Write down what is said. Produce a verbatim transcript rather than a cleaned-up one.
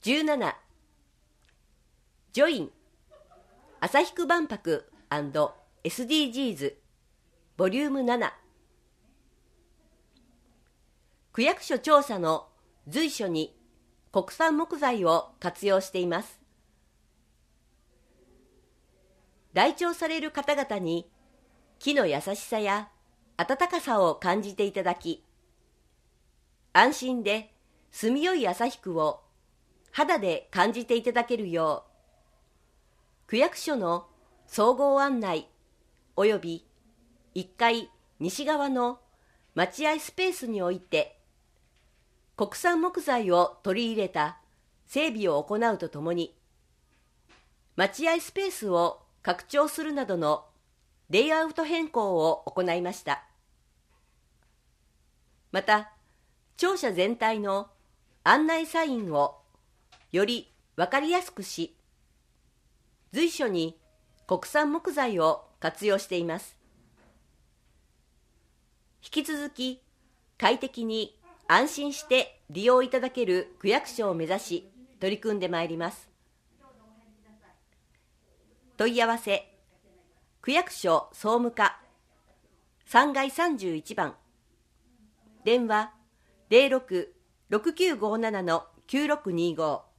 じゅうなな. ジョイン旭区万博 &エスディージーズ ボリュームなな。区役所調査の随所に国産木材を活用しています。来庁される方々に木の優しさや温かさを感じていただき、安心で住みよい旭区を肌で感じていただけるよう、区役所の総合案内およびいっかい西側の待合スペースにおいて国産木材を取り入れた整備を行うとともに、待合スペースを拡張するなどのレイアウト変更を行いました。また、庁舎全体の案内サインをより分かりやすくし、随所に国産木材を活用しています。引き続き快適に安心して利用いただける区役所を目指し取り組んでまいります。問い合わせ区役所総務課さんがいさんじゅういちばん、電話 ゼロろく ろくきゅうごなな きゅうろくにご